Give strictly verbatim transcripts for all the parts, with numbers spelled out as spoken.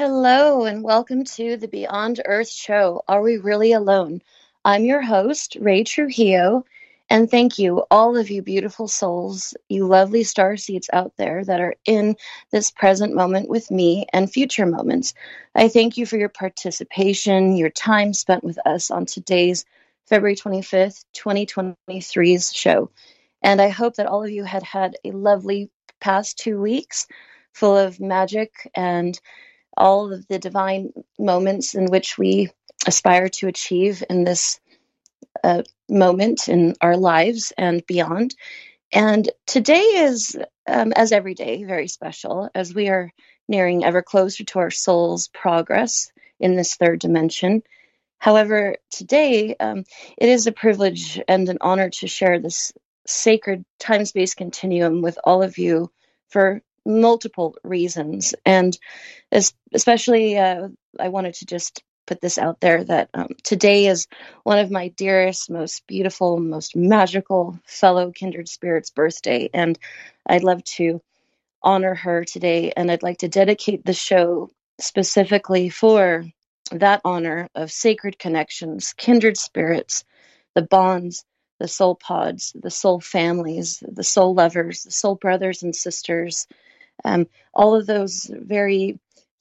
Hello, and welcome to the Beyond Earth show. Are we really alone? I'm your host, Ray Trujillo, and thank you, all of you beautiful souls, you lovely star seeds out there that are in this present moment with me and future moments. I thank you for your participation, your time spent with us on today's February twenty-fifth, twenty twenty-three's show. And I hope that all of you had had a lovely past two weeks full of magic and all of the divine moments in which we aspire to achieve in this uh, moment in our lives and beyond. And today is, um, as every day, very special as we are nearing ever closer to our soul's progress in this third dimension. However, today um, it is a privilege and an honor to share this sacred time-space continuum with all of you for multiple reasons. And especially, uh, I wanted to just put this out there that um, today is one of my dearest, most beautiful, most magical fellow kindred spirits' birthday. And I'd love to honor her today. And I'd like to dedicate the show specifically for that honor of sacred connections, kindred spirits, the bonds, the soul pods, the soul families, the soul lovers, the soul brothers and sisters, um, all of those very,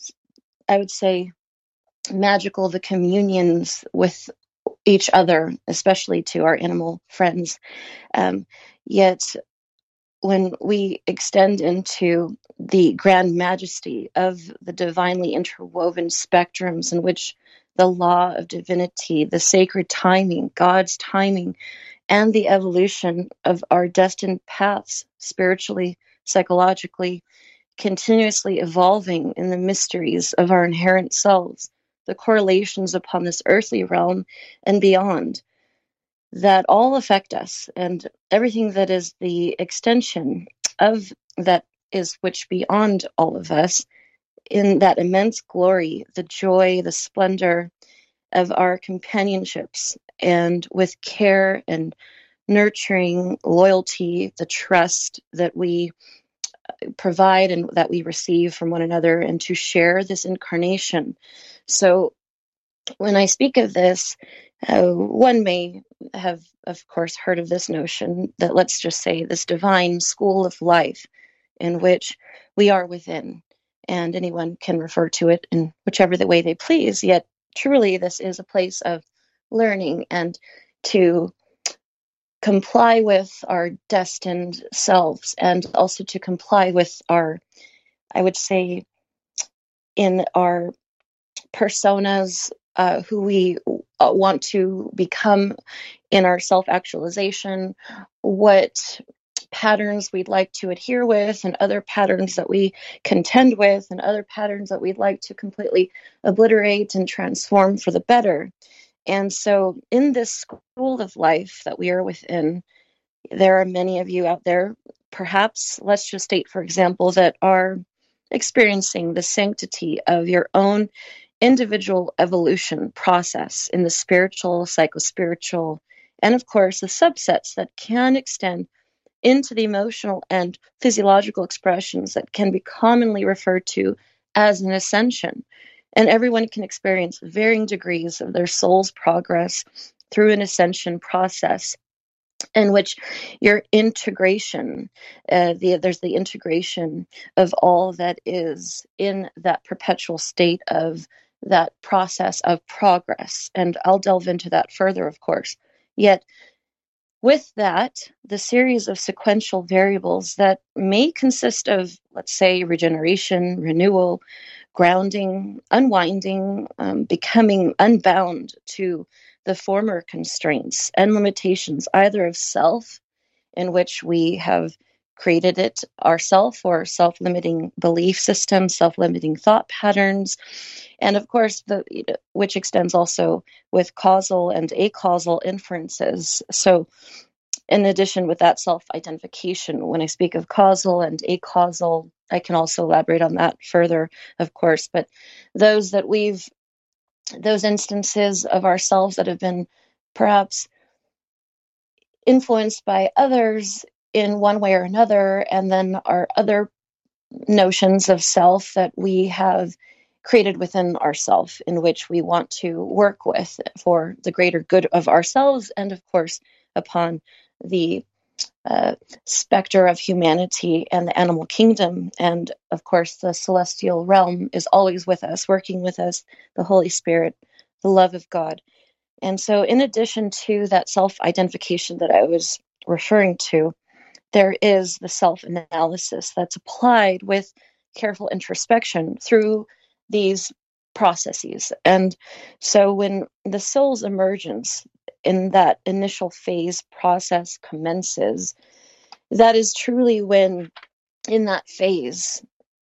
I would say, magical, the communions with each other, especially to our animal friends. Um, yet, when we extend into the grand majesty of the divinely interwoven spectrums in which the law of divinity, the sacred timing, God's timing, and the evolution of our destined paths, spiritually, psychologically, continuously evolving in the mysteries of our inherent selves, the correlations upon this earthly realm and beyond, that all affect us, and everything that is the extension of that is which beyond all of us, in that immense glory, the joy, the splendor of our companionships, and with care and nurturing loyalty, the trust that we provide and that we receive from one another, and to share this incarnation. So when I speak of this, uh, one may have, of course, heard of this notion that, let's just say, this divine school of life in which we are within, and anyone can refer to it in whichever the way they please. Yet truly this is a place of learning and to comply with our destined selves, and also to comply with our, I would say, in our personas, uh, who we uh, want to become in our self-actualization, what patterns we'd like to adhere with, and other patterns that we contend with, and other patterns that we'd like to completely obliterate and transform for the better. And so in this school of life that we are within, there are many of you out there, perhaps, let's just state, for example, that are experiencing the sanctity of your own individual evolution process in the spiritual, psychospiritual, and of course, the subsets that can extend into the emotional and physiological expressions that can be commonly referred to as an ascension. And everyone can experience varying degrees of their soul's progress through an ascension process, in which your integration, uh, the, there's the integration of all that is in that perpetual state of that process of progress. And I'll delve into that further, of course. Yet, with that, the series of sequential variables that may consist of, let's say, regeneration, renewal, grounding, unwinding, um, becoming unbound to the former constraints and limitations, either of self, in which we have created it ourselves, or self-limiting belief systems, self-limiting thought patterns, and of course, the which extends also with causal and acausal inferences. So in addition with that self-identification, when I speak of causal and acausal, I can also elaborate on that further, of course, but those that we've, those instances of ourselves that have been perhaps influenced by others in one way or another, and then our other notions of self that we have created within ourselves, in which we want to work with for the greater good of ourselves and, of course, upon the uh, specter of humanity and the animal kingdom. And, of course, the celestial realm is always with us, working with us, the Holy Spirit, the love of God. And so, in addition to that self-identification that I was referring to, there is the self-analysis that's applied with careful introspection through these processes. And so when the soul's emergence in that initial phase process commences, that is truly when, in that phase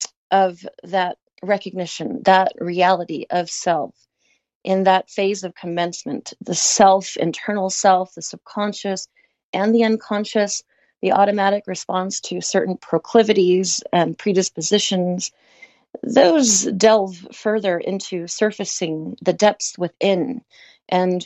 of that recognition, that reality of self, in that phase of commencement, the self, internal self, the subconscious, and the unconscious, the automatic response to certain proclivities and predispositions, those delve further into surfacing the depths within. And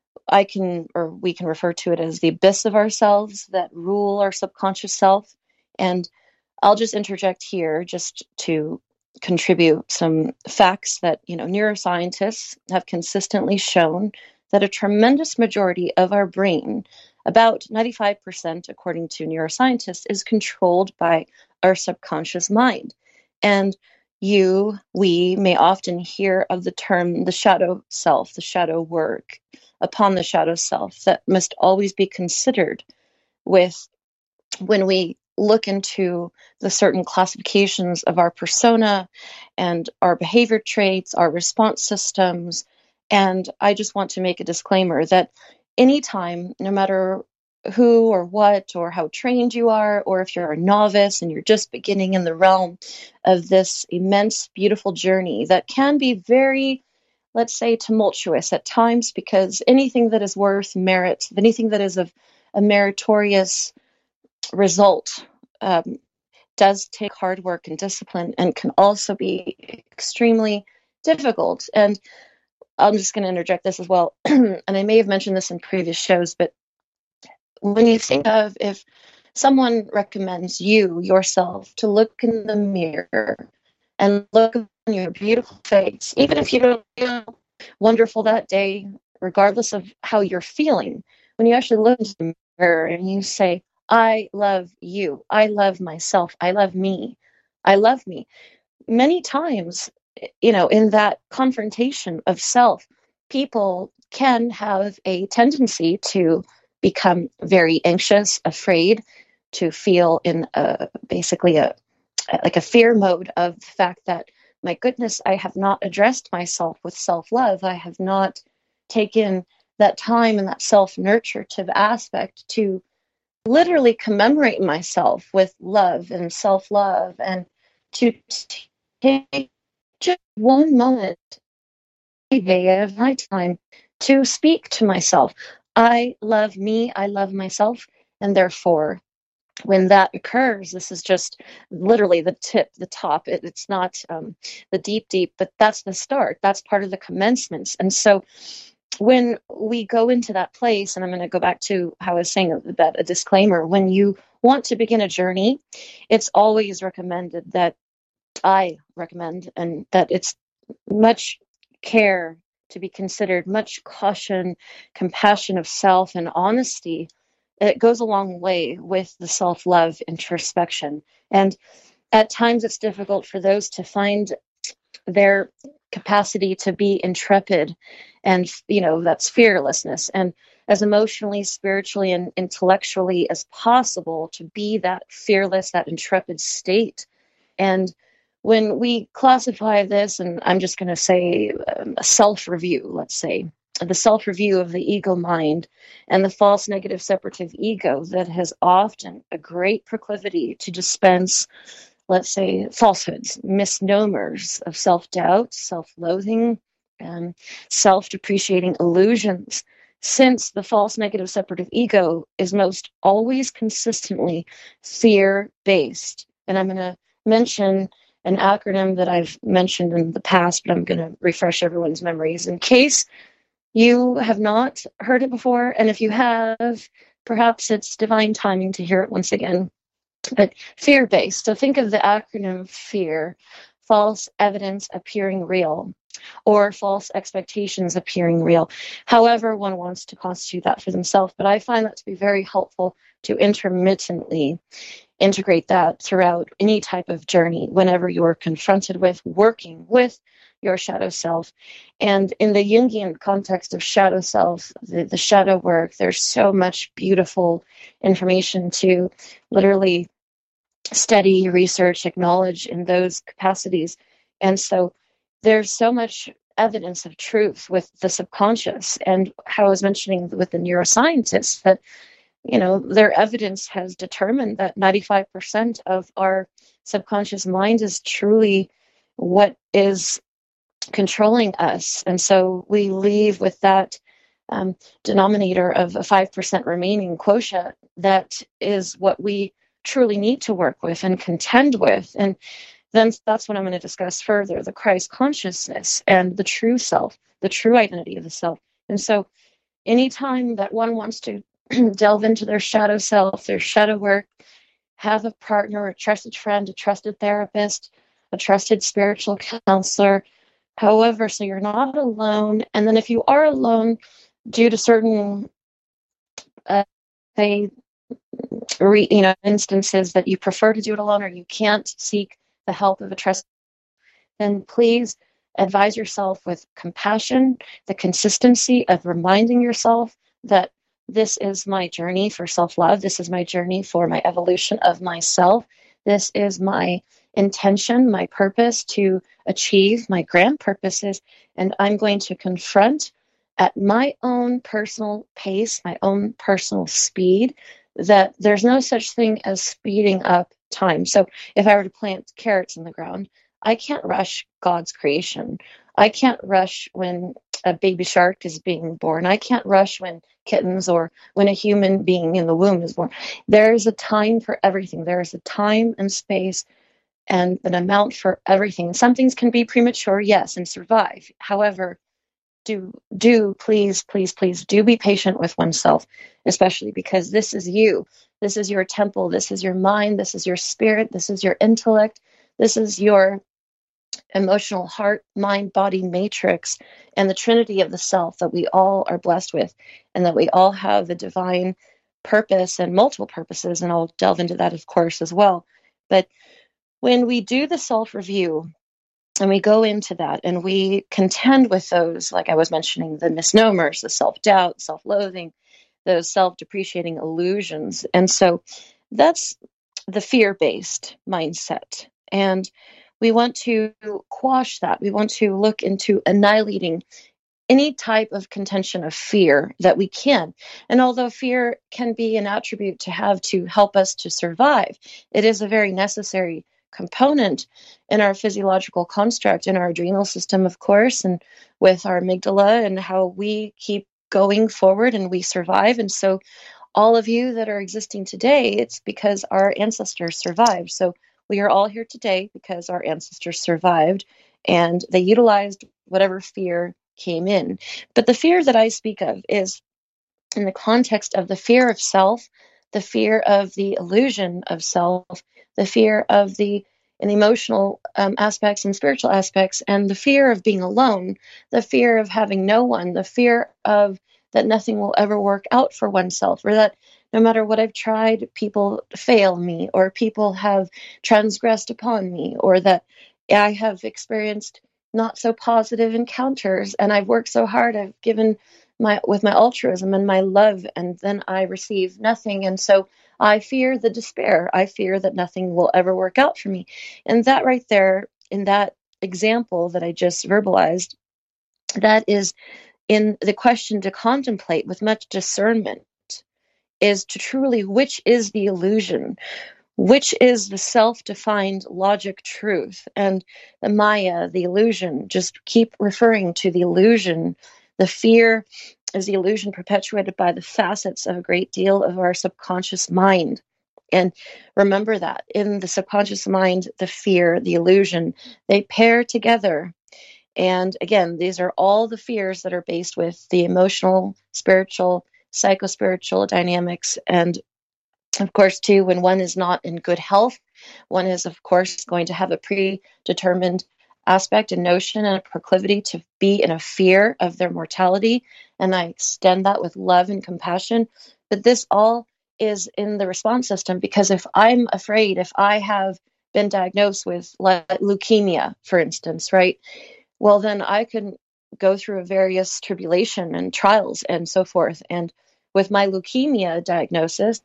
I can, or we can refer to it as the abyss of ourselves that rule our subconscious self. And I'll just interject here just to contribute some facts that, you know, neuroscientists have consistently shown that a tremendous majority of our brain, about ninety-five percent, according to neuroscientists, is controlled by our subconscious mind. And you, we may often hear of the term the shadow self, the shadow work upon the shadow self that must always be considered with when we look into the certain classifications of our persona and our behavior traits, our response systems. And I just want to make a disclaimer that anytime, no matter who or what or how trained you are, or if you're a novice and you're just beginning in the realm of this immense, beautiful journey that can be very, let's say, tumultuous at times, because anything that is worth merit, anything that is of a meritorious result um, does take hard work and discipline, and can also be extremely difficult. And I'm just going to interject this as well, and I may have mentioned this in previous shows, but when you think of, if someone recommends you, yourself, to look in the mirror and look on your beautiful face, even if you don't feel wonderful that day, regardless of how you're feeling, when you actually look into the mirror and you say, I love you, I love myself, I love me, I love me. Many times, you know, in that confrontation of self, people can have a tendency to become very anxious, afraid, to feel in a, basically a like a fear mode of the fact that, my goodness, I have not addressed myself with self-love. I have not taken that time and that self-nurturative aspect to literally commemorate myself with love and self-love, and to take just one moment a day of my time to speak to myself. I love me, I love myself, and therefore, when that occurs, this is just literally the tip, the top. It, it's not um, the deep, deep, but that's the start. That's part of the commencements. And so when we go into that place, and I'm going to go back to how I was saying about a disclaimer, when you want to begin a journey, it's always recommended that I recommend, and that it's much care to be considered, much caution, compassion of self, and honesty. It goes a long way with the self-love introspection. And at times it's difficult for those to find their capacity to be intrepid, and, you know, that's fearlessness, and as emotionally, spiritually, and intellectually as possible, to be that fearless, that intrepid state. And when we classify this, and I'm just going to say um, a self-review, let's say, the self-review of the ego mind and the false negative separative ego that has often a great proclivity to dispense, let's say, falsehoods, misnomers of self-doubt, self-loathing, and self-depreciating illusions, since the false negative separative ego is most always consistently fear-based. And I'm going to mention an acronym that I've mentioned in the past, but I'm going to refresh everyone's memories in case you have not heard it before. And if you have, perhaps it's divine timing to hear it once again. But fear-based. So think of the acronym FEAR false evidence appearing real, or false expectations appearing real. However one wants to constitute that for themselves. But I find that to be very helpful to intermittently integrate that throughout any type of journey whenever you're confronted with working with your shadow self. And in the Jungian context of shadow self, the, the shadow work, there's so much beautiful information to literally study, research, acknowledge in those capacities. And so there's so much evidence of truth with the subconscious. And how I was mentioning with the neuroscientists, that, you know, their evidence has determined that ninety-five percent of our subconscious mind is truly what is controlling us. And so we leave with that um, denominator of a five percent remaining quotient that is what we truly need to work with and contend with. And then that's what I'm going to discuss further, the Christ consciousness and the true self, the true identity of the self. And so anytime that one wants to delve into their shadow self, their shadow work, have a partner, a trusted friend, a trusted therapist, a trusted spiritual counselor, however, so you're not alone. And then if you are alone due to certain, uh, say, re, you know, instances that you prefer to do it alone, or you can't seek the help of a trusted, then please advise yourself with compassion, the consistency of reminding yourself that this is my journey for self-love. This is my journey for my evolution of myself. This is my intention, my purpose to achieve my grand purposes. And I'm going to confront at my own personal pace, my own personal speed, that there's no such thing as speeding up time. So if I were to plant carrots in the ground, I can't rush God's creation. I can't rush when a baby shark is being born. I can't rush when kittens or when a human being in the womb is born. There is a time for everything. There is a time and space and an amount for everything. Some things can be premature, yes, and survive. However, do, do, please, please, please, do be patient with oneself, especially because this is you. This is your temple. This is your mind. This is your spirit. This is your intellect. This is your emotional heart, mind, body matrix, and the trinity of the self that we all are blessed with, and that we all have a divine purpose and multiple purposes. And I'll delve into that, of course, as well. But when we do the self-review and we go into that and we contend with those, like I was mentioning, the misnomers, the self-doubt, self-loathing, those self-depreciating illusions. And so that's the fear-based mindset. And we want to quash that. We want to look into annihilating any type of contention of fear that we can. And although fear can be an attribute to have to help us to survive, it is a very necessary component in our physiological construct, in our adrenal system, of course, and with our amygdala and how we keep going forward and we survive. And so all of you that are existing today, it's because our ancestors survived. So we are all here today because our ancestors survived and they utilized whatever fear came in. But the fear that I speak of is in the context of the fear of self, the fear of the illusion of self, the fear of the and emotional um, aspects and spiritual aspects, and the fear of being alone, the fear of having no one, the fear of that nothing will ever work out for oneself, or that no matter what I've tried, people fail me, or people have transgressed upon me, or that I have experienced not so positive encounters, and I've worked so hard, I've given my with my altruism and my love, and then I receive nothing. And so I fear the despair. I fear that nothing will ever work out for me. And that right there, in that example that I just verbalized, that is in the question to contemplate with much discernment, is to truly, which is the illusion? Which is the self-defined logic truth? And the Maya, the illusion, just keep referring to the illusion. The fear is the illusion perpetuated by the facets of a great deal of our subconscious mind. And remember that in the subconscious mind, the fear, the illusion, they pair together. And again, these are all the fears that are based with the emotional, spiritual, psychospiritual dynamics. And of course, too, when one is not in good health, One is, of course, going to have a predetermined aspect and notion and a proclivity to be in a fear of their mortality. And I extend that with love and compassion. But this all is in the response system, because if I'm afraid, if I have been diagnosed with leukemia, for instance, right? Well, then I can go through a various tribulation and trials and so forth. And with my leukemia diagnosis,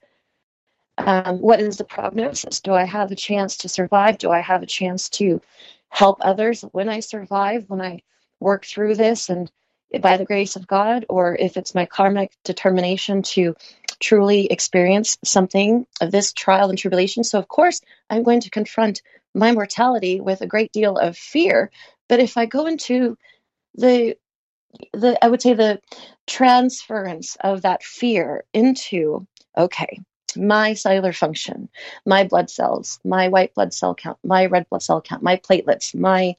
um, what is the prognosis? Do I have a chance to survive? Do I have a chance to help others when I survive, when I work through this and by the grace of God? Or if it's my karmic determination to truly experience something of this trial and tribulation. So of course, I'm going to confront my mortality with a great deal of fear. But if I go into the, the I would say the transference of that fear into, okay, my cellular function, my blood cells, my white blood cell count, my red blood cell count, my platelets, my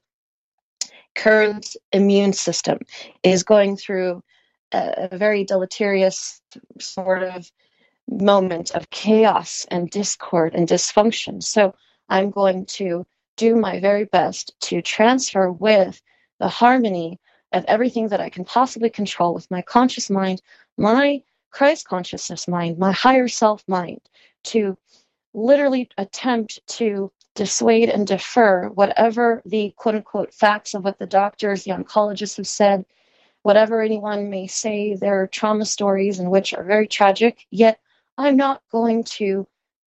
current immune system is going through a, a very deleterious sort of moment of chaos and discord and dysfunction. So I'm going to do my very best to transfer with the harmony of everything that I can possibly control with my conscious mind, my Christ consciousness mind, my higher self mind, to literally attempt to dissuade and defer whatever the quote unquote facts of what the doctors, the oncologists have said, whatever anyone may say, their trauma stories, and which are very tragic. Yet I'm not going to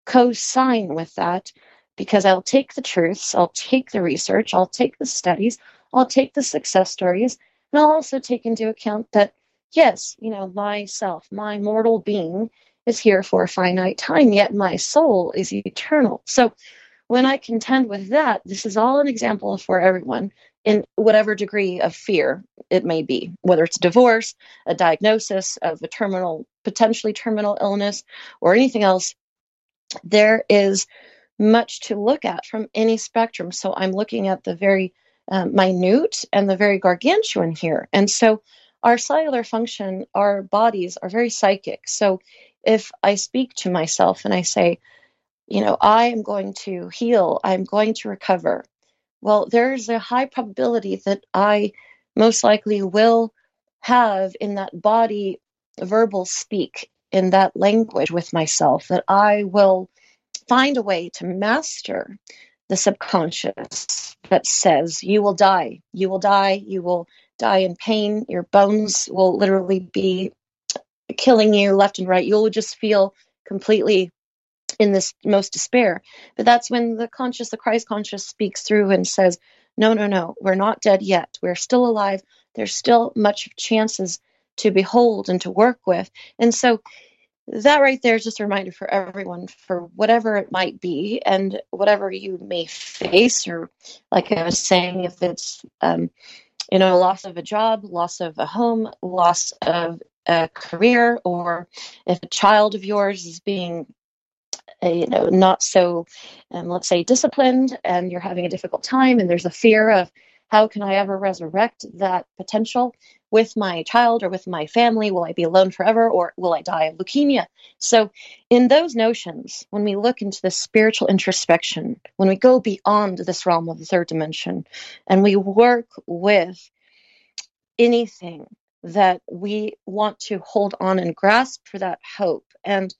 co-sign with that, because I'll take the truths, I'll take the research, I'll take the studies, I'll take the success stories, and I'll also take into account that, yes, you know, myself, my mortal being is here for a finite time, yet my soul is eternal. So when I contend with that, this is all an example for everyone in whatever degree of fear it may be, whether it's divorce, a diagnosis of a terminal, potentially terminal illness, or anything else. There is much to look at from any spectrum. So I'm looking at the very um, minute and the very gargantuan here. And so our cellular function, our bodies are very psychic. So if I speak to myself and I say, you know, I am going to heal, I'm going to recover, well, there's a high probability that I most likely will have in that body verbal speak in that language with myself, that I will find a way to master the subconscious that says, you will die, you will die, you will die in pain, your bones will literally be killing you left and right. You'll just feel completely in this most despair. But that's when the conscious, the Christ conscious speaks through and says, no, no, no, we're not dead yet. We're still alive. There's still much chances to behold and to work with. And so that right there is just a reminder for everyone, for whatever it might be and whatever you may face, or like I was saying, if it's, um, you know, loss of a job, loss of a home, loss of a career, or if a child of yours is being Uh, you know, not so, um, let's say, disciplined, and you're having a difficult time, and there's a fear of how can I ever resurrect that potential with my child or with my family? Will I be alone forever, or will I die of leukemia? So in those notions, when we look into the spiritual introspection, when we go beyond this realm of the third dimension, and we work with anything that we want to hold on and grasp for that hope, and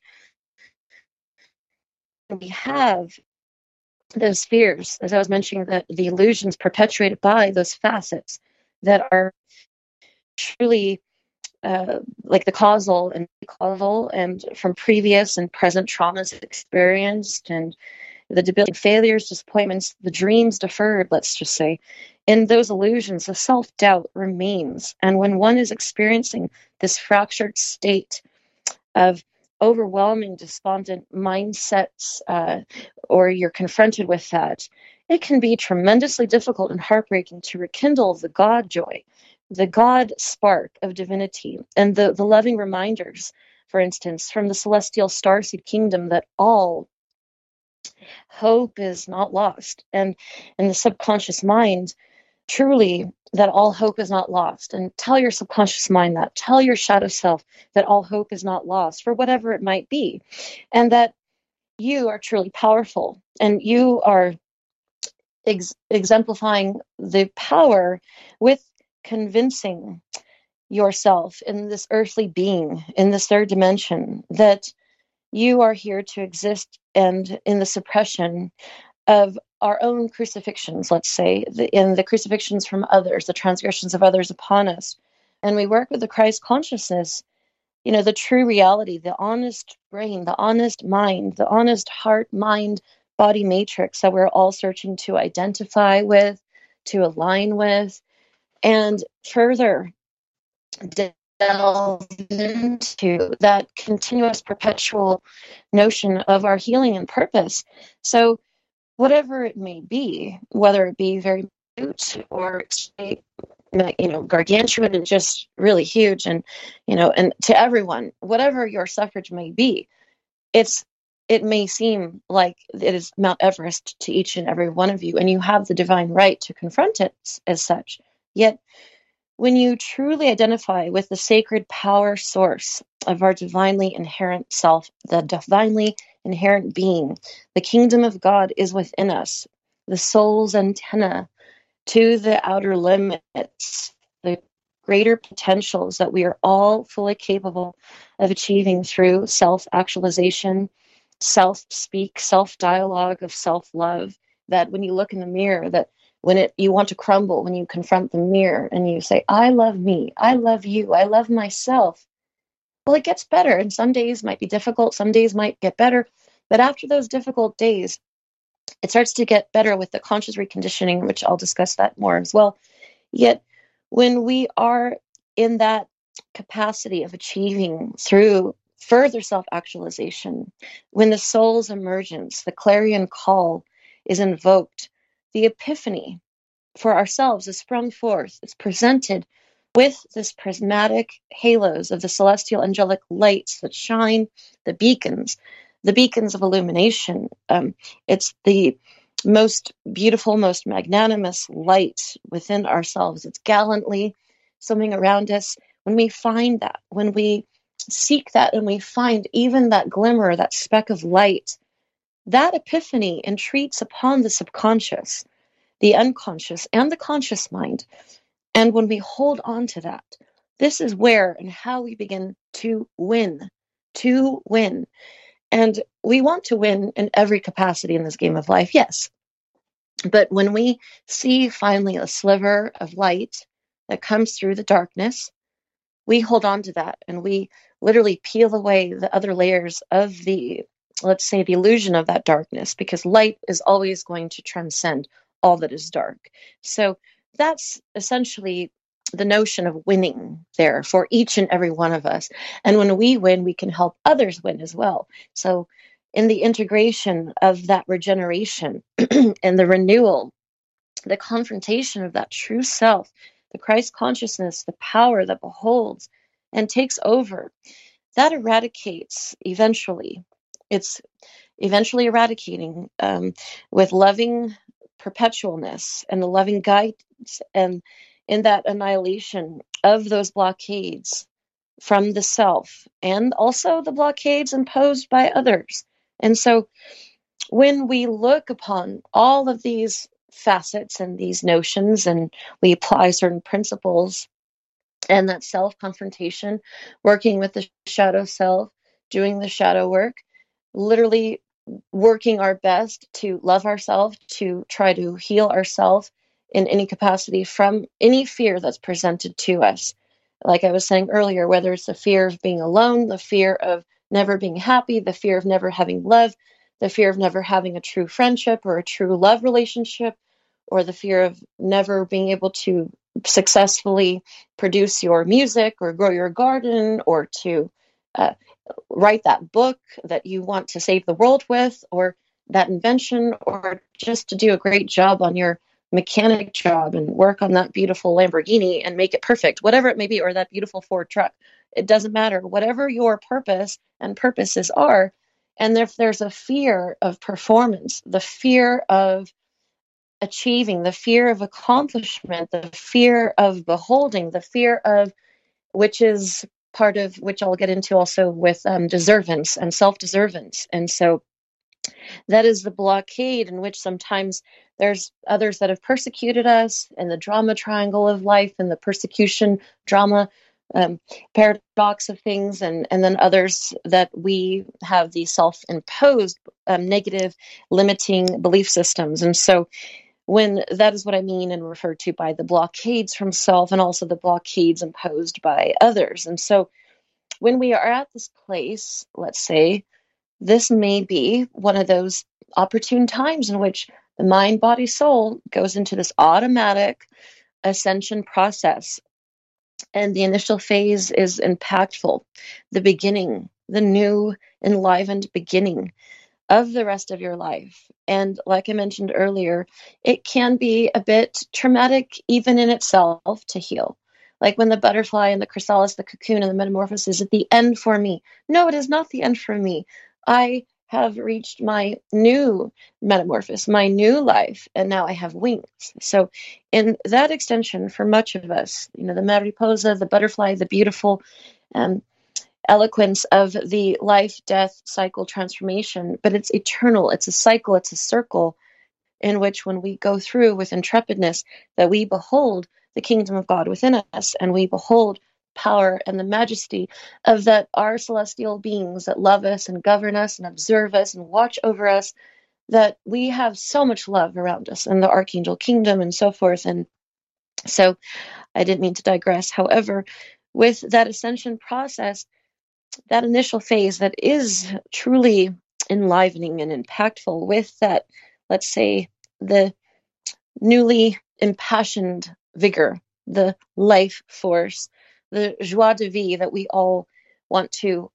we have those fears, as I was mentioning, that the illusions perpetuated by those facets that are truly uh, like the causal and causal, and from previous and present traumas experienced, and the debilitating failures, disappointments, the dreams deferred, let's just say. In those illusions, the self-doubt remains. And when one is experiencing this fractured state of overwhelming despondent mindsets, uh, or you're confronted with that, it can be tremendously difficult and heartbreaking to rekindle the God joy, the God spark of divinity, and the, the loving reminders, for instance, from the celestial starseed kingdom, that all hope is not lost. And in the subconscious mind, truly, that all hope is not lost. And tell your subconscious mind that. Tell your shadow self that all hope is not lost, for whatever it might be. And that you are truly powerful, and you are ex- exemplifying the power with convincing yourself in this earthly being, in this third dimension, that you are here to exist, and in the suppression of our own crucifixions, let's say, the, in the crucifixions from others, the transgressions of others upon us. And we work with the Christ consciousness, you know, the true reality, the honest brain, the honest mind, the honest heart, mind, body matrix that we're all searching to identify with, to align with, and further delve into that continuous, perpetual notion of our healing and purpose. So, whatever it may be, whether it be very minute or you know gargantuan and just really huge, and you know, and to everyone, whatever your suffrage may be, it's it may seem like it is Mount Everest to each and every one of you, and you have the divine right to confront it as such. Yet, when you truly identify with the sacred power source of our divinely inherent self, the divinely inherent being, the kingdom of God is within us, the soul's antenna to the outer limits, the greater potentials that we are all fully capable of achieving through self-actualization, self-speak, self-dialogue of self-love, that when you look in the mirror, that when it you want to crumble, when you confront the mirror and you say, I love me, I love you, I love myself, well, it gets better. And some days might be difficult, some days might get better. But after those difficult days, it starts to get better with the conscious reconditioning, which I'll discuss that more as well. Yet, when we are in that capacity of achieving through further self-actualization, when the soul's emergence, the clarion call is invoked, the epiphany for ourselves is sprung forth. It's presented with this prismatic halos of the celestial angelic lights that shine, the beacons, the beacons of illumination. Um, it's the most beautiful, most magnanimous light within ourselves. It's gallantly swimming around us. When we find that, when we seek that, and we find even that glimmer, that speck of light, that epiphany entreats upon the subconscious, the unconscious, and the conscious mind. And when we hold on to that, this is where and how we begin to win, to win. And we want to win in every capacity in this game of life, yes. But when we see finally a sliver of light that comes through the darkness, we hold on to that, and we literally peel away the other layers of the, let's say, the illusion of that darkness, because light is always going to transcend all that is dark. So that's essentially the notion of winning there for each and every one of us. And when we win, we can help others win as well. So in the integration of that regeneration and the renewal, the confrontation of that true self, the Christ consciousness, the power that beholds and takes over, that eradicates eventually. It's eventually eradicating um, with loving perpetualness and the loving guidance, and in that annihilation of those blockades from the self, and also the blockades imposed by others. And so when we look upon all of these facets and these notions, and we apply certain principles, and that self-confrontation, working with the shadow self, doing the shadow work, literally working our best to love ourselves, to try to heal ourselves in any capacity from any fear that's presented to us. Like I was saying earlier, whether it's the fear of being alone, the fear of never being happy, the fear of never having love, the fear of never having a true friendship or a true love relationship, or the fear of never being able to successfully produce your music or grow your garden, or to uh, write that book that you want to save the world with, or that invention, or just to do a great job on your mechanic job and work on that beautiful Lamborghini and make it perfect, whatever it may be, or that beautiful Ford truck. It doesn't matter. Whatever your purpose and purposes are, and if there's a fear of performance, the fear of achieving, the fear of accomplishment, the fear of beholding, the fear of, which is part of which I'll get into also with um, deservance and self-deservance. And so That is the blockade in which sometimes there's others that have persecuted us, and the drama triangle of life, and the persecution drama um, paradox of things, and, and then others that we have the self-imposed um, negative limiting belief systems. And so when that is what I mean and refer to by the blockades from self, and also the blockades imposed by others. And so when we are at this place, let's say, this may be one of those opportune times in which the mind, body, soul goes into this automatic ascension process. And the initial phase is impactful, the beginning, the new enlivened beginning of the rest of your life. And like I mentioned earlier, it can be a bit traumatic even in itself to heal. Like when the butterfly and the chrysalis, the cocoon and the metamorphosis is at the end for me. No, it is not the end for me. I have reached my new metamorphosis, my new life, and now I have wings. So in that extension, for much of us, you know, the mariposa, the butterfly, the beautiful um, eloquence of the life-death cycle transformation, but it's eternal. It's a cycle. It's a circle in which when we go through with intrepidness, that we behold the kingdom of God within us, and we behold power and the majesty of that our celestial beings that love us and govern us and observe us and watch over us, that we have so much love around us and the archangel kingdom and so forth. And so I didn't mean to digress. However, with that ascension process, that initial phase that is truly enlivening and impactful, with that, let's say, the newly impassioned vigor, the life force, the joie de vivre that we all want to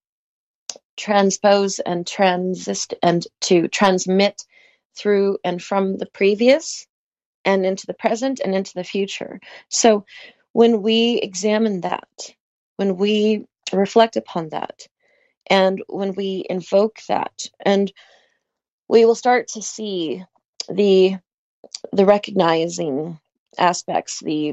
transpose and transist and to transmit through and from the previous and into the present and into the future. So when we examine that, when we reflect upon that, and when we invoke that, and we will start to see the the recognizing aspects, the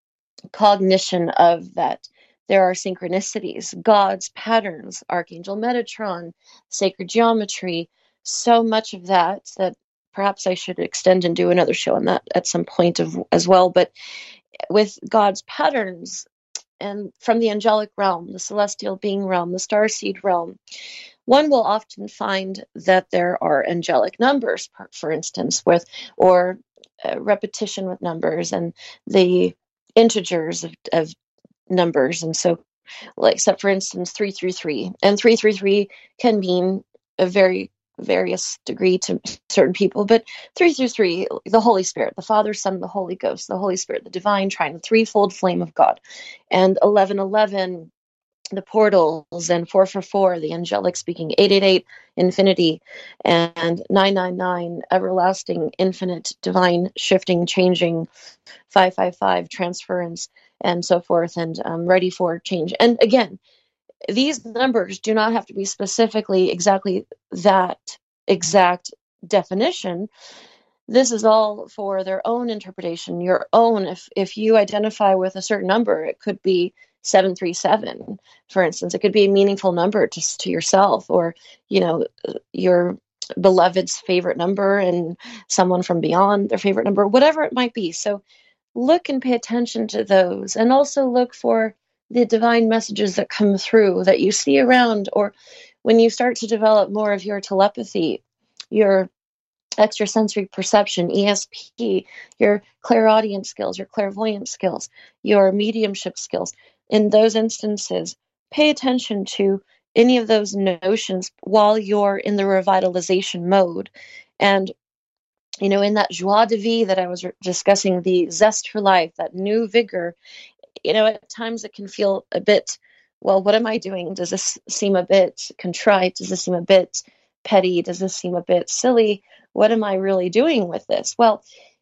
cognition of that there are synchronicities, God's patterns, Archangel Metatron, sacred geometry, so much of that that perhaps I should extend and do another show on that at some point of, as well. But with God's patterns, and from the angelic realm, the celestial being realm, the starseed realm, one will often find that there are angelic numbers, for instance, with or uh, repetition with numbers, and the integers of, of numbers. And so, like, so for instance, three through three, and three through three can mean a very various degree to certain people, but three through three, the Holy Spirit, the Father, Son, the Holy Ghost, the Holy Spirit, the divine trine, the threefold flame of God, and eleven eleven, the portals, and four four four, the angelic speaking, eight eight eight, infinity, and nine nine nine, everlasting, infinite, divine, shifting, changing, five five five, transference, and so forth, and um, ready for change. And again, these numbers do not have to be specifically exactly that exact definition. This is all for their own interpretation, your own. If if you identify with a certain number, it could be seven three seven, for instance. It could be a meaningful number just to yourself, or, you know, your beloved's favorite number, and someone from beyond their favorite number, whatever it might be. So look and pay attention to those, and also look for the divine messages that come through that you see around, or when you start to develop more of your telepathy, your extrasensory perception, E S P, your clairaudient skills, your clairvoyant skills, your mediumship skills. In those instances, pay attention to any of those notions while you're in the revitalization mode. And, you know, in that joie de vivre that I was discussing, the zest for life, that new vigor, you know, at times it can feel a bit, well, what am I doing? Does this seem a bit contrite? Does this seem a bit petty? Does this seem a bit silly? What am I really doing with this? Well,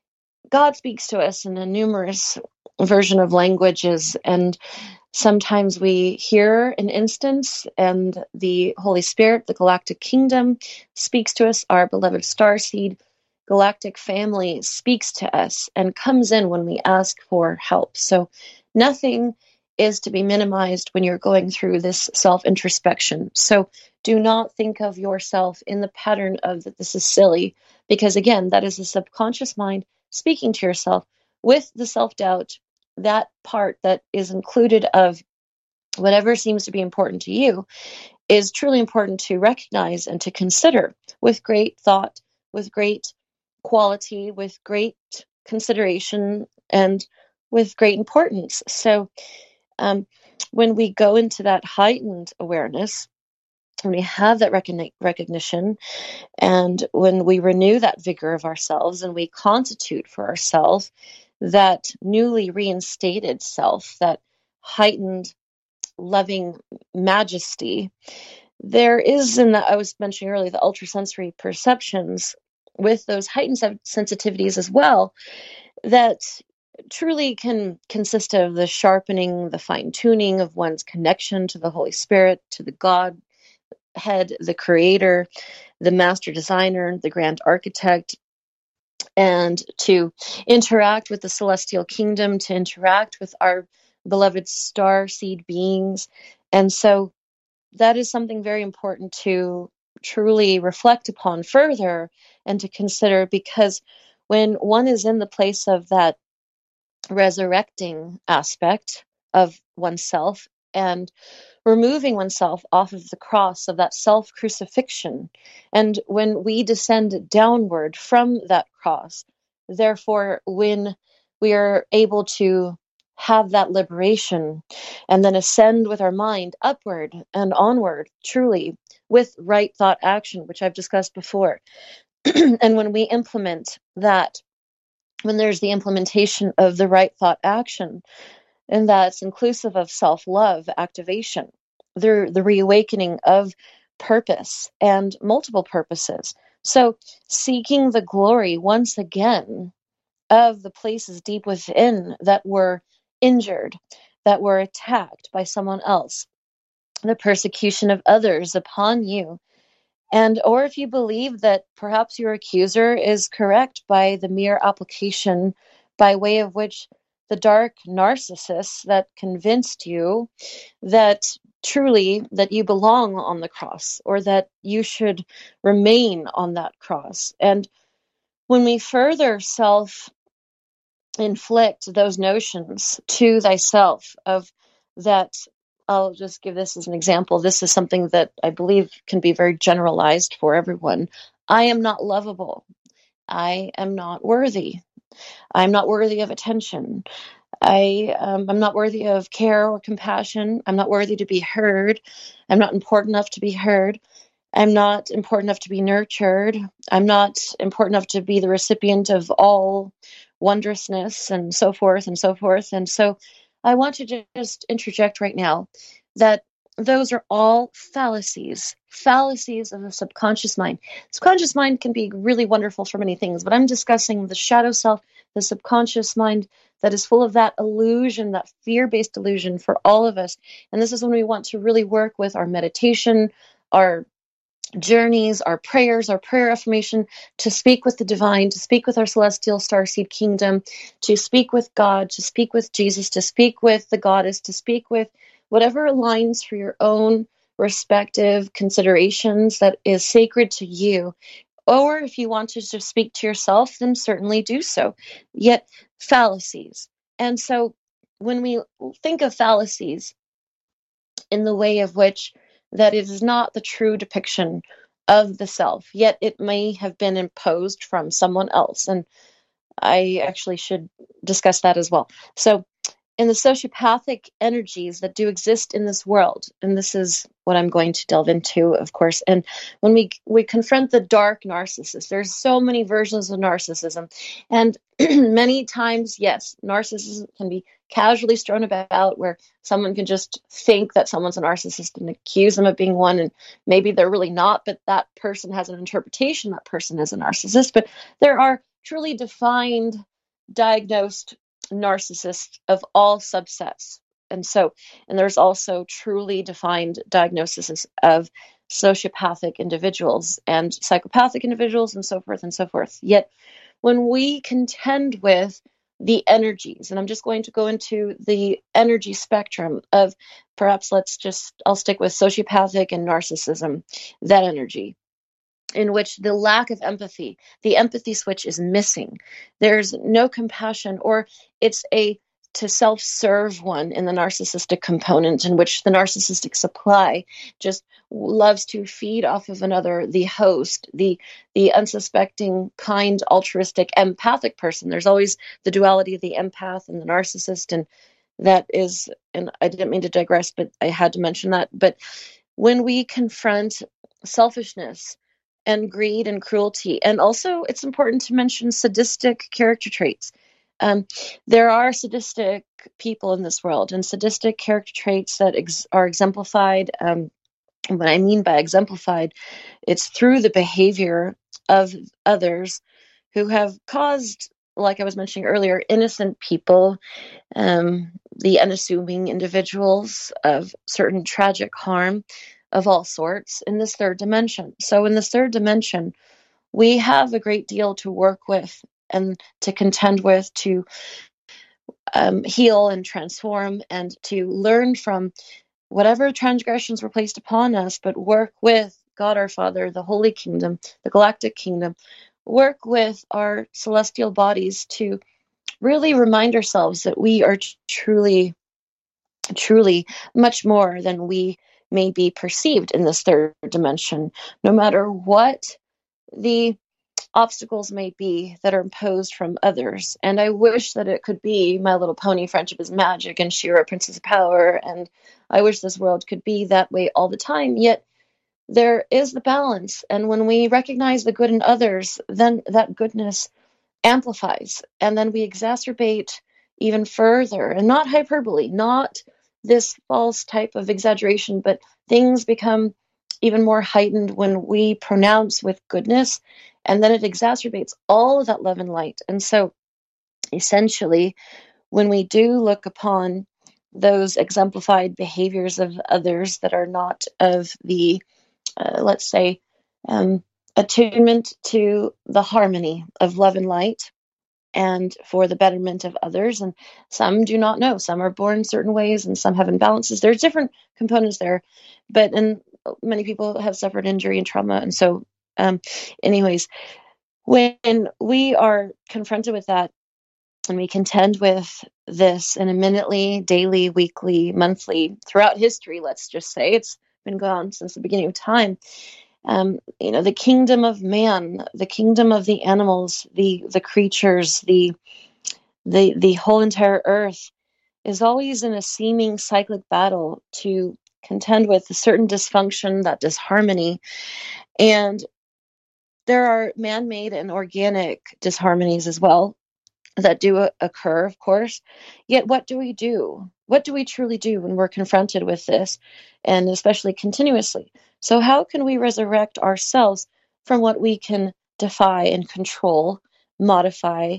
God speaks to us in a numerous version of languages, and sometimes we hear an instance, and the Holy Spirit, the galactic kingdom, speaks to us. Our beloved starseed galactic family speaks to us and comes in when we ask for help. So nothing is to be minimized when you're going through this self-introspection. So do not think of yourself in the pattern of that this is silly, because again, that is the subconscious mind speaking to yourself with the self-doubt, that part that is included of whatever seems to be important to you is truly important to recognize and to consider with great thought, with great quality, with great consideration, and with great importance. So um, when we go into that heightened awareness, when we have that recogni- recognition, and when we renew that vigor of ourselves and we constitute for ourselves that newly reinstated self, that heightened loving majesty, there is, in that I was mentioning earlier, the ultrasensory perceptions with those heightened sensitivities as well, that truly can consist of the sharpening, the fine-tuning of one's connection to the Holy Spirit, to the God head, the creator, the master designer, the grand architect, and to interact with the celestial kingdom, to interact with our beloved star seed beings. And so that is something very important to truly reflect upon further and to consider, because when one is in the place of that resurrecting aspect of oneself and removing oneself off of the cross of that self-crucifixion, and when we descend downward from that cross, therefore when we are able to have that liberation and then ascend with our mind upward and onward, truly with right thought action, which I've discussed before, and when we implement that, when there's the implementation of the right thought action, and that's inclusive of self-love activation, the, the reawakening of purpose and multiple purposes. So seeking the glory once again of the places deep within that were injured, that were attacked by someone else, the persecution of others upon you. And or if you believe that perhaps your accuser is correct by the mere application by way of which the dark narcissist that convinced you that truly that you belong on the cross, or that you should remain on that cross. And when we further self inflict those notions to thyself of that, I'll just give this as an example. This is something that I believe can be very generalized for everyone. I am not lovable. I am not worthy. I'm not worthy of attention. I, um, I'm not worthy of care or compassion. I'm not worthy to be heard. I'm not important enough to be heard. I'm not important enough to be nurtured. I'm not important enough to be the recipient of all wondrousness, and so forth and so forth. And so I want to just interject right now that those are all fallacies, fallacies of the subconscious mind. Subconscious mind can be really wonderful for many things, but I'm discussing the shadow self, the subconscious mind that is full of that illusion, that fear-based illusion for all of us. And this is when we want to really work with our meditation, our journeys, our prayers, our prayer affirmation, to speak with the divine, to speak with our celestial starseed kingdom, to speak with God, to speak with Jesus, to speak with the goddess, to speak with whatever aligns for your own respective considerations that is sacred to you. Or if you want to just speak to yourself, then certainly do so. Yet fallacies. And so when we think of fallacies in the way of which that it is not the true depiction of the self, yet it may have been imposed from someone else. And I actually should discuss that as well. So in the sociopathic energies that do exist in this world, and this is what I'm going to delve into, of course, and when we we confront the dark narcissist, there's so many versions of narcissism, and many times, yes, narcissism can be casually strewn about, where someone can just think that someone's a narcissist and accuse them of being one, and maybe they're really not, but that person has an interpretation that person is a narcissist. But there are truly defined, diagnosed narcissists of all subsets. And so, and there's also truly defined diagnoses of sociopathic individuals and psychopathic individuals and so forth and so forth. Yet when we contend with the energies. And I'm just going to go into the energy spectrum of, perhaps let's just, I'll stick with sociopathic and narcissism, that energy, in which the lack of empathy, the empathy switch is missing. There's no compassion, or it's a to self-serve one in the narcissistic component, in which the narcissistic supply just loves to feed off of another, the host, the the unsuspecting, kind, altruistic, empathic person. There's always the duality of the empath and the narcissist, and that is, and I didn't mean to digress, but I had to mention that. But when we confront selfishness and greed and cruelty, and also it's important to mention sadistic character traits. Um, there are sadistic people in this world, and sadistic character traits that ex- are exemplified. Um, and what I mean by exemplified, it's through the behavior of others who have caused, like I was mentioning earlier, innocent people, um, the unassuming individuals, of certain tragic harm of all sorts in this third dimension. So in this third dimension, we have a great deal to work with and to contend with, to um, heal and transform, and to learn from whatever transgressions were placed upon us, but work with God our Father, the Holy Kingdom, the Galactic Kingdom, work with our celestial bodies to really remind ourselves that we are truly, truly much more than we may be perceived in this third dimension, no matter what the obstacles may be that are imposed from others. And I wish that it could be My Little Pony, Friendship is Magic, and She-Ra, Princess of Power, and I wish this world could be that way all the time. Yet there is the balance, and when we recognize the good in others, then that goodness amplifies, and then we exacerbate even further, and not hyperbole, not this false type of exaggeration, but things become even more heightened when we pronounce with goodness, and then it exacerbates all of that love and light. And so essentially, when we do look upon those exemplified behaviors of others that are not of the, uh, let's say, um, attunement to the harmony of love and light, and for the betterment of others. And some do not know. Some are born certain ways, and some have imbalances. There's different components there, but and many people have suffered injury and trauma. And so, um, anyways, when we are confronted with that, and we contend with this intermittently, daily, weekly, monthly, throughout history, let's just say, it's been going on since the beginning of time. Um, you know, the kingdom of man, the kingdom of the animals, the the creatures, the the the whole entire earth is always in a seeming cyclic battle to contend with a certain dysfunction, that disharmony. And there are man-made and organic disharmonies as well that do occur, of course. Yet what do we do? What do we truly do when we're confronted with this, and especially continuously? So how can we resurrect ourselves from what we can defy and control, modify,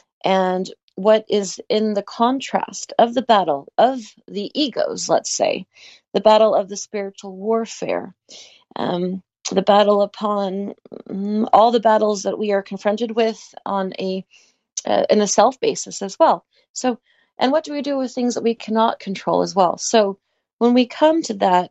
and what is in the contrast of the battle of the egos, let's say, the battle of the spiritual warfare, um, the battle upon mm, all the battles that we are confronted with on a uh, in a self basis as well. So, and what do we do with things that we cannot control as well? So when we come to that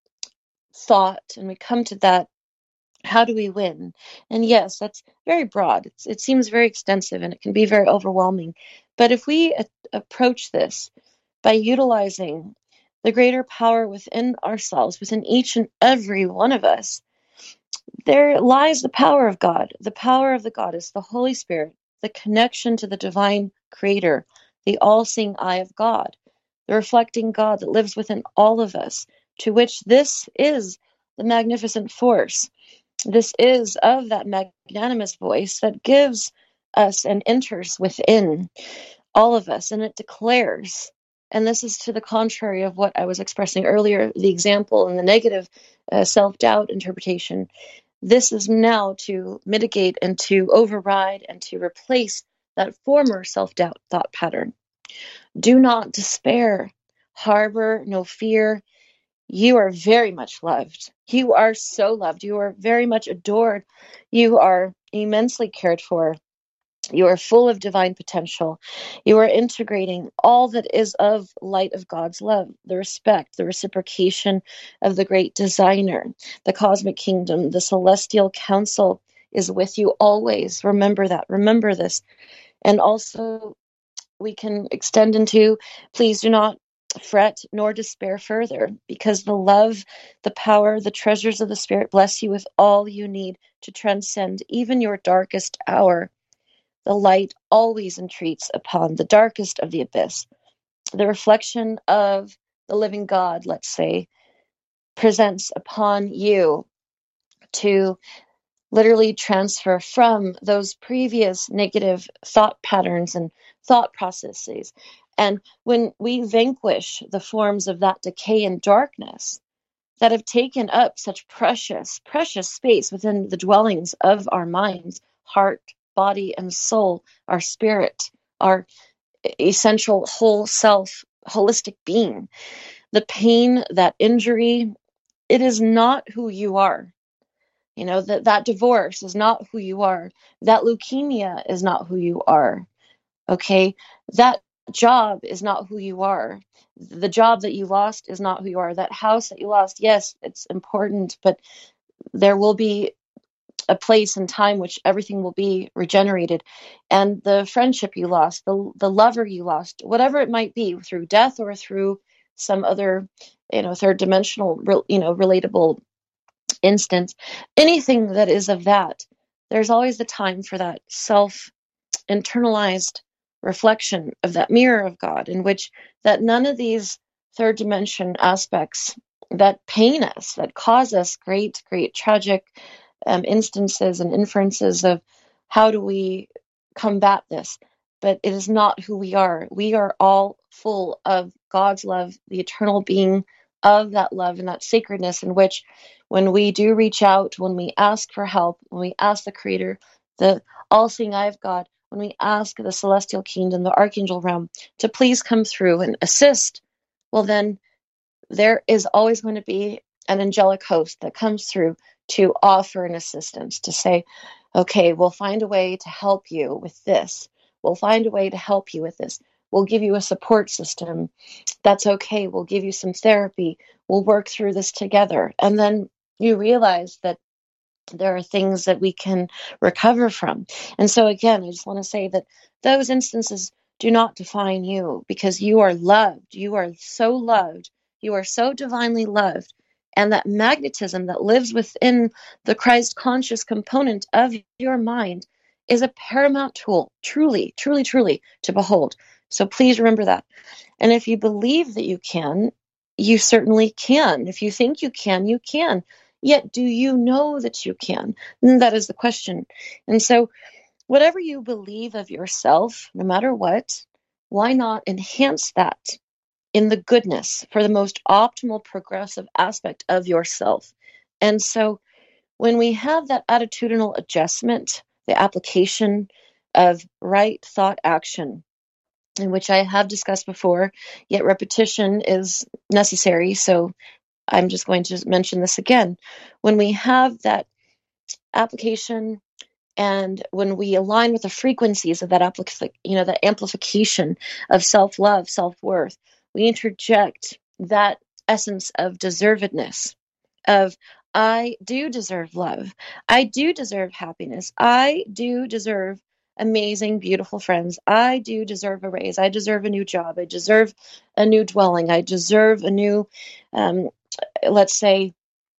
thought, and we come to that, how do we win? And yes, that's very broad. It's, it seems very extensive, and it can be very overwhelming. But if we a- approach this by utilizing the greater power within ourselves, within each and every one of us, there lies the power of God, the power of the Goddess, the Holy Spirit, the connection to the divine creator, the all-seeing eye of God, the reflecting God that lives within all of us, to which this is the magnificent force. This is of that magnanimous voice that gives us and enters within all of us, and it declares. And this is to the contrary of what I was expressing earlier, the example and the negative uh, self-doubt interpretation. This is now to mitigate and to override and to replace that former self-doubt thought pattern. Do not despair. Harbor no fear. You are very much loved. You are so loved. You are very much adored. You are immensely cared for. You are full of divine potential. You are integrating all that is of light of God's love, the respect, the reciprocation of the great designer, the cosmic kingdom, the celestial council is with you always. Remember that. Remember this. And also, we can extend into, please do not fret nor despair further, because the love, the power, the treasures of the Spirit bless you with all you need to transcend even your darkest hour. The light always entreats upon the darkest of the abyss. The reflection of the living God, let's say, presents upon you to literally transfer from those previous negative thought patterns and thought processes. And when we vanquish the forms of that decay and darkness that have taken up such precious, precious space within the dwellings of our minds, heart, body, and soul, our spirit, our essential whole self, holistic being, the pain, that injury, it is not who you are. You know, that that divorce is not who you are. That leukemia is not who you are. Okay? That job is not who you are. The job that you lost is not who you are. That house that you lost, yes, it's important, but there will be a place and time which everything will be regenerated. And the friendship you lost, the the lover you lost, whatever it might be, through death or through some other, you know, third dimensional, you know, relatable instance, anything that is of that, there's always the time for that self internalized reflection of that mirror of God, in which that none of these third dimension aspects that pain us, that cause us great, great tragic um, instances and inferences of how do we combat this. But it is not who we are. We are all full of God's love, the eternal being of that love and that sacredness, in which when we do reach out, when we ask for help, when we ask the Creator, the all-seeing eye of God, when we ask the celestial kingdom, the archangel realm, to please come through and assist, well then there is always going to be an angelic host that comes through to offer an assistance, to say, okay, we'll find a way to help you with this. We'll find a way to help you with this. We'll give you a support system. That's okay. We'll give you some therapy. We'll work through this together. And then you realize that there are things that we can recover from. And so again, I just want to say that those instances do not define you, because you are loved. You are so loved. You are so divinely loved. And that magnetism that lives within the Christ conscious component of your mind is a paramount tool, truly, truly, truly, to behold. So please remember that. And if you believe that you can, you certainly can. If you think you can, you can. Yet, do you know that you can? And that is the question. And so, whatever you believe of yourself, no matter what, why not enhance that in the goodness for the most optimal progressive aspect of yourself? And so, when we have that attitudinal adjustment, the application of right thought action, in which I have discussed before, yet repetition is necessary. So I'm just going to mention this again. When we have that application, and when we align with the frequencies of that applic- you know, the amplification of self-love, self-worth, we interject that essence of deservedness, of I do deserve love. I do deserve happiness. I do deserve amazing, beautiful friends. I do deserve a raise. I deserve a new job. I deserve a new dwelling. I deserve a new, um, let's say,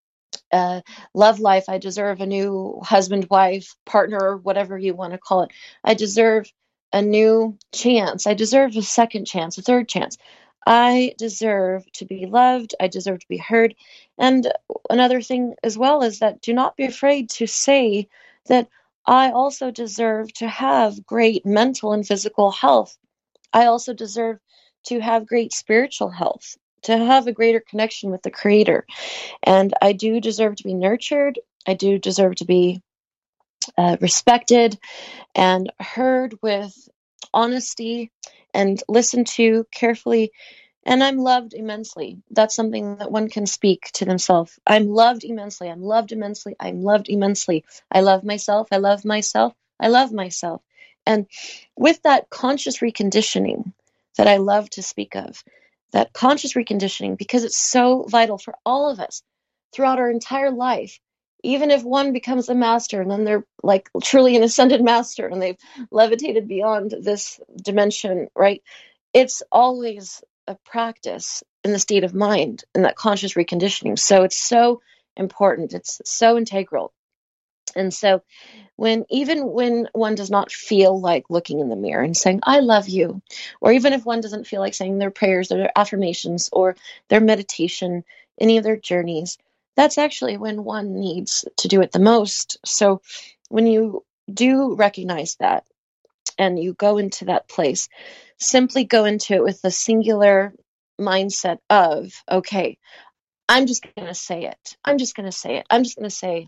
uh, love life. I deserve a new husband, wife, partner, whatever you want to call it. I deserve a new chance. I deserve a second chance, a third chance. I deserve to be loved. I deserve to be heard. And another thing as well is that do not be afraid to say that I also deserve to have great mental and physical health. I also deserve to have great spiritual health, to have a greater connection with the Creator. And I do deserve to be nurtured. I do deserve to be uh, respected and heard with honesty and listened to carefully. And I'm loved immensely. That's something that one can speak to themselves. I'm loved immensely. I'm loved immensely. I'm loved immensely. I love myself. I love myself. I love myself. And with that conscious reconditioning that I love to speak of, that conscious reconditioning, because it's so vital for all of us throughout our entire life, even if one becomes a master and then they're like truly an ascended master and they've levitated beyond this dimension, right? It's always a practice in the state of mind and that conscious reconditioning. So it's so important. It's so integral. And so when even when one does not feel like looking in the mirror and saying, I love you, or even if one doesn't feel like saying their prayers or their affirmations or their meditation, any of their journeys, that's actually when one needs to do it the most. So when you do recognize that and you go into that place, simply go into it with the singular mindset of, okay, I'm just going to say it. I'm just going to say it. I'm just going to say,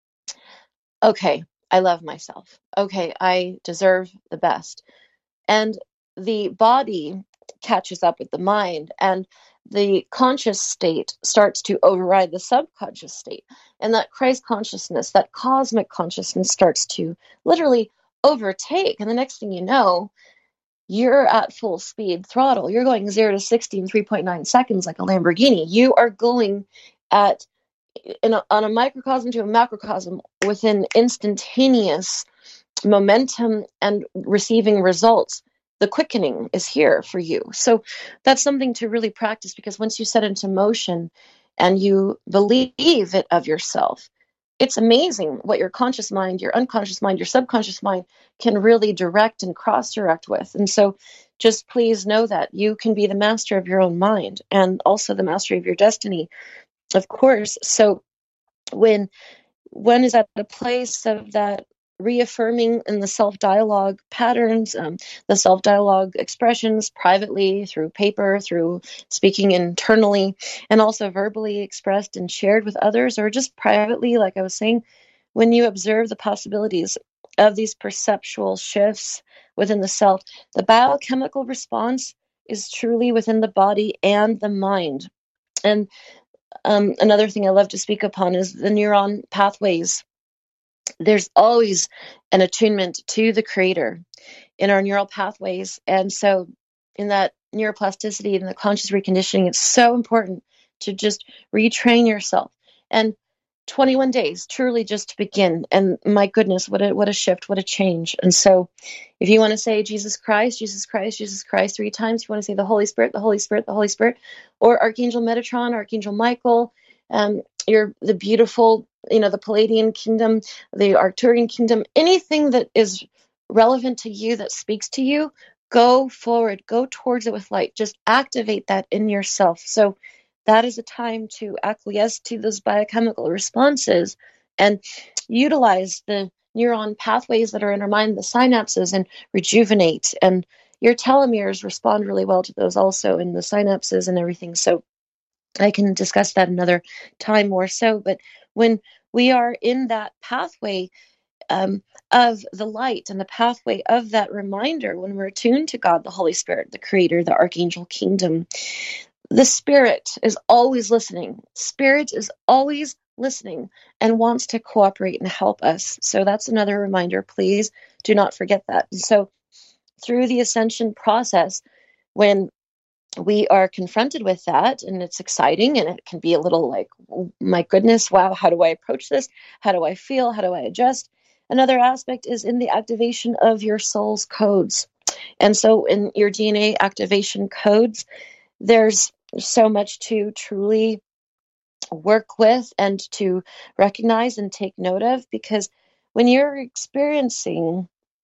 okay, I love myself. Okay, I deserve the best. And the body catches up with the mind, and the conscious state starts to override the subconscious state. And that Christ consciousness, that cosmic consciousness starts to literally overtake. And the next thing you know, you're at full speed throttle. You're going zero to sixty in three point nine seconds like a Lamborghini. You are going at in a, on a microcosm to a macrocosm within instantaneous momentum and receiving results. The quickening is here for you. So that's something to really practice, because once you set into motion and you believe it of yourself, it's amazing what your conscious mind, your unconscious mind, your subconscious mind can really direct and cross-direct with. And so just please know that you can be the master of your own mind and also the master of your destiny, of course. So when one is at a place of that reaffirming in the self-dialogue patterns, um, the self-dialogue expressions privately, through paper, through speaking internally, and also verbally expressed and shared with others, or just privately, like I was saying, when you observe the possibilities of these perceptual shifts within the self, the biochemical response is truly within the body and the mind. And um, another thing I love to speak upon is the neuron pathways. There's always an attunement to the creator in our neural pathways. And so in that neuroplasticity and the conscious reconditioning, it's so important to just retrain yourself. And twenty-one days, truly just to begin. And my goodness, what a what a shift, what a change. And so if you want to say Jesus Christ, Jesus Christ, Jesus Christ three times, you want to say the Holy Spirit, the Holy Spirit, the Holy Spirit, or Archangel Metatron, Archangel Michael, um, you're the beautiful, you know, the Palladian kingdom, the Arcturian kingdom, anything that is relevant to you, that speaks to you, go forward, go towards it with light. Just activate that in yourself. So that is a time to acquiesce to those biochemical responses and utilize the neuron pathways that are in our mind, the synapses, and rejuvenate. And your telomeres respond really well to those also, in the synapses and everything. So I can discuss that another time more so. But when we are in that pathway um, of the light and the pathway of that reminder, when we're attuned to God, the Holy Spirit, the Creator, the Archangel Kingdom, the Spirit is always listening. Spirit is always listening and wants to cooperate and help us. So that's another reminder. Please do not forget that. And so through the ascension process, when we are confronted with that, and it's exciting, and it can be a little like, oh, my goodness, wow, how do I approach this? How do I feel? How do I adjust? Another aspect is in the activation of your soul's codes. And so in your D N A activation codes, there's so much to truly work with and to recognize and take note of, because when you're experiencing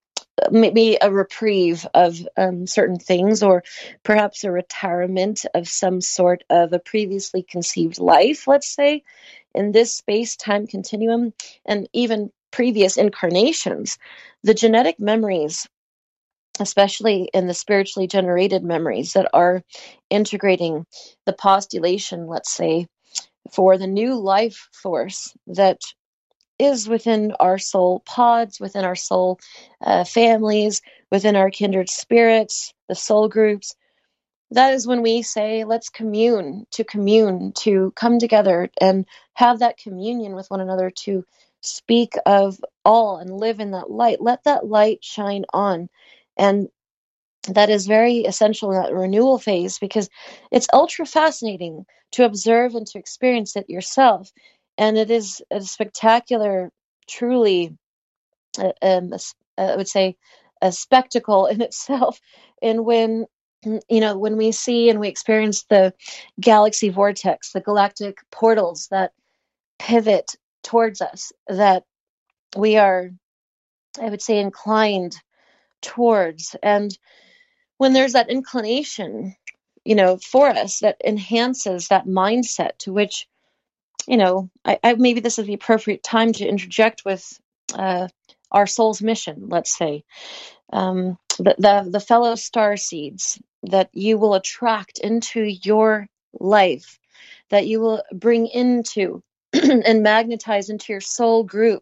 maybe a reprieve of um, certain things, or perhaps a retirement of some sort of a previously conceived life, let's say, in this space-time continuum, and even previous incarnations, the genetic memories, especially in the spiritually generated memories that are integrating the postulation, let's say, for the new life force that is within our soul pods, within our soul uh, families, within our kindred spirits, the soul groups. That is when we say, let's commune, to commune, to come together and have that communion with one another, to speak of all and live in that light. Let that light shine on. And that is very essential in that renewal phase, because it's ultra fascinating to observe and to experience it yourself. And it is a spectacular, truly, uh, um, a s- uh, I would say, a spectacle in itself. And when, you know, when we see and we experience the galaxy vortex, the galactic portals that pivot towards us, that we are, I would say, inclined towards. And when there's that inclination, you know, for us, that enhances that mindset to which, you know, I, I maybe this is the appropriate time to interject with uh, our soul's mission, let's say, um, the, the the fellow star seeds that you will attract into your life, that you will bring into and magnetize into your soul group.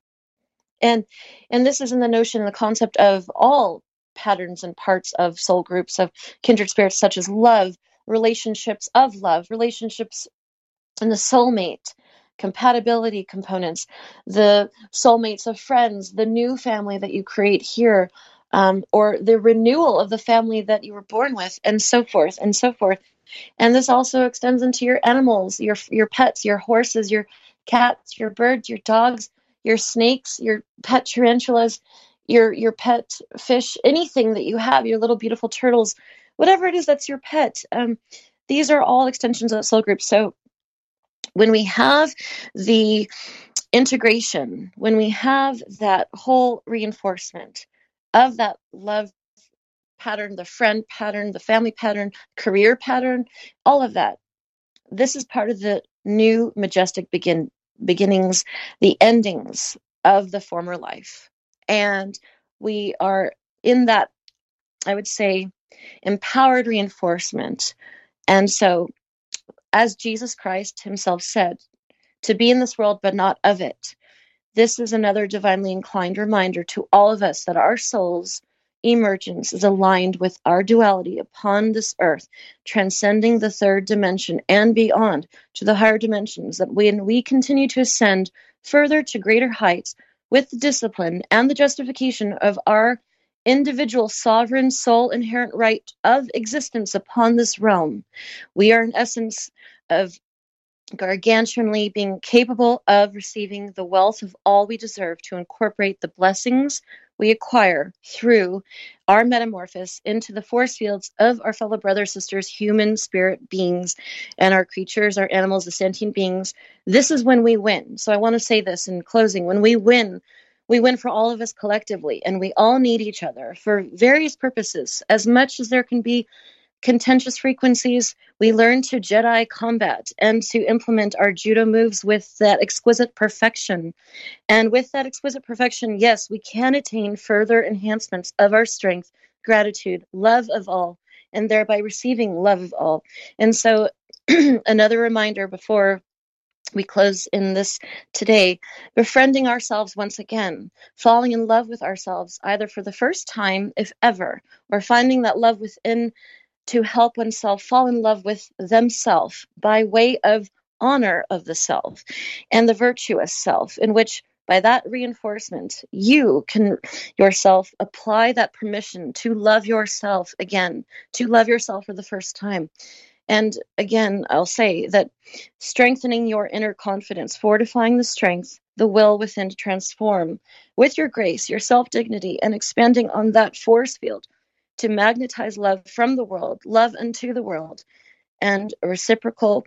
And and this is in the notion and the concept of all patterns and parts of soul groups of kindred spirits, such as love, relationships of love, relationships and the soulmate, compatibility components, the soulmates of friends, the new family that you create here, um, or the renewal of the family that you were born with, and so forth and so forth. And this also extends into your animals, your your pets, your horses, your cats, your birds, your dogs, your snakes, your pet tarantulas, your your pet fish, anything that you have, your little beautiful turtles, whatever it is that's your pet. Um, these are all extensions of soul groups. So when we have the integration, when we have that whole reinforcement of that love pattern, the friend pattern, the family pattern, career pattern, all of that, this is part of the new majestic begin beginnings, the endings of the former life. And we are in that, I would say, empowered reinforcement. And so, as Jesus Christ himself said, to be in this world, but not of it. This is another divinely inclined reminder to all of us that our soul's emergence is aligned with our duality upon this earth, transcending the third dimension and beyond to the higher dimensions, that when we continue to ascend further to greater heights with the discipline and the justification of our individual sovereign soul inherent right of existence upon this realm, we are in essence of gargantuanly being capable of receiving the wealth of all we deserve to incorporate the blessings we acquire through our metamorphosis into the force fields of our fellow brothers, sisters, human spirit beings, and our creatures, our animals, the sentient beings. This is when we win. So I want to say this in closing. When we win, we win for all of us collectively, and we all need each other for various purposes. As much as there can be contentious frequencies, we learn to Jedi combat and to implement our judo moves with that exquisite perfection. And with that exquisite perfection, yes, we can attain further enhancements of our strength, gratitude, love of all, and thereby receiving love of all. And so, another reminder before we close in this today, befriending ourselves once again, falling in love with ourselves, either for the first time, if ever, or finding that love within to help oneself fall in love with themselves by way of honor of the self and the virtuous self, in which by that reinforcement you can yourself apply that permission to love yourself again, to love yourself for the first time. And again, I'll say that strengthening your inner confidence, fortifying the strength, the will within to transform with your grace, your self-dignity, and expanding on that force field to magnetize love from the world, love unto the world, and a reciprocal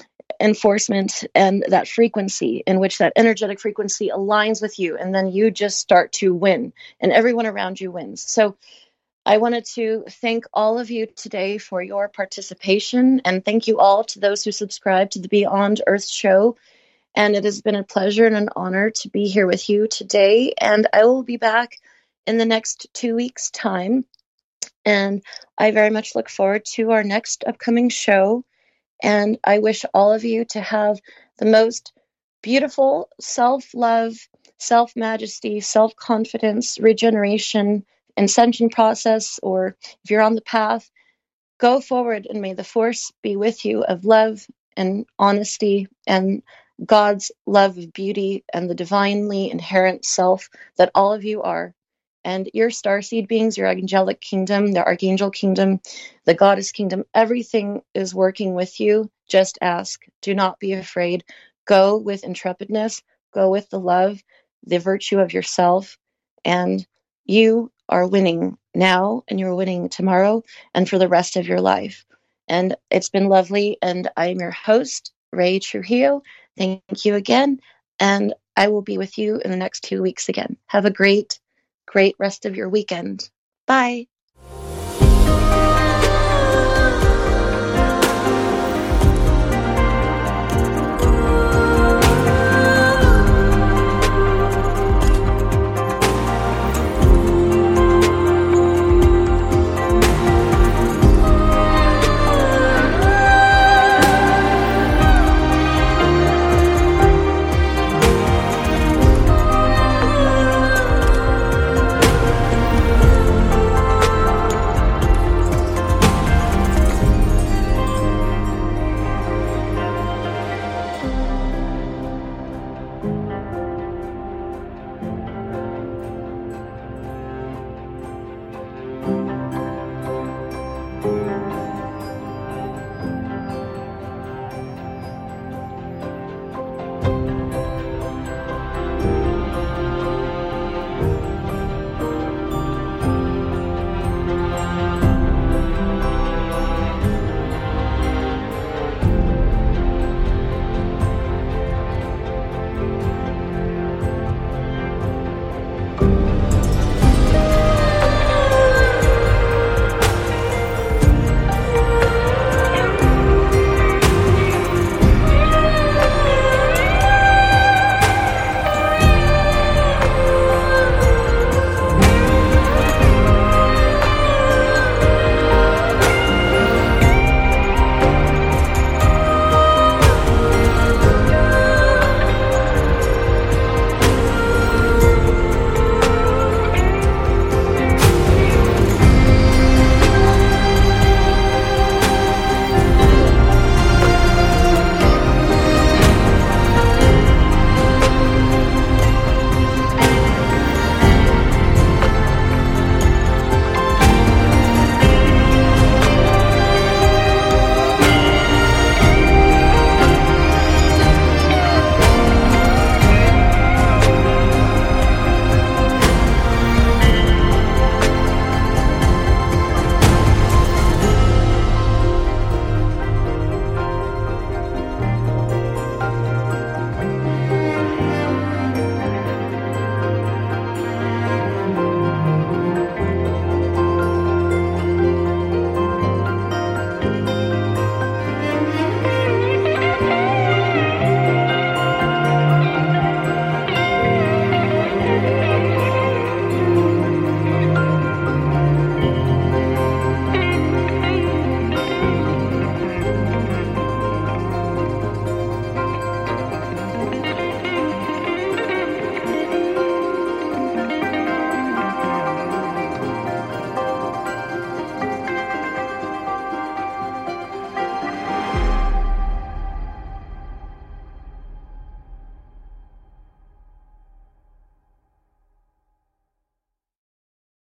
enforcement and that frequency in which that energetic frequency aligns with you. And then you just start to win and everyone around you wins. So I wanted to thank all of you today for your participation, and thank you all to those who subscribe to the Beyond Earth show. And it has been a pleasure and an honor to be here with you today. And I will be back in the next two weeks' time. And I very much look forward to our next upcoming show. And I wish all of you to have the most beautiful self-love, self-majesty, self-confidence, regeneration, ascension process, or if you're on the path, go forward and may the force be with you of love and honesty and God's love of beauty and the divinely inherent self that all of you are. And your starseed beings, your angelic kingdom, the archangel kingdom, the goddess kingdom, everything is working with you. Just ask. Do not be afraid. Go with intrepidness. Go with the love, the virtue of yourself. And you are winning now, and you're winning tomorrow and for the rest of your life. And it's been lovely. And I'm your host, Ray Trujillo. Thank you again. And I will be with you in the next two weeks again. Have a great, great rest of your weekend. Bye.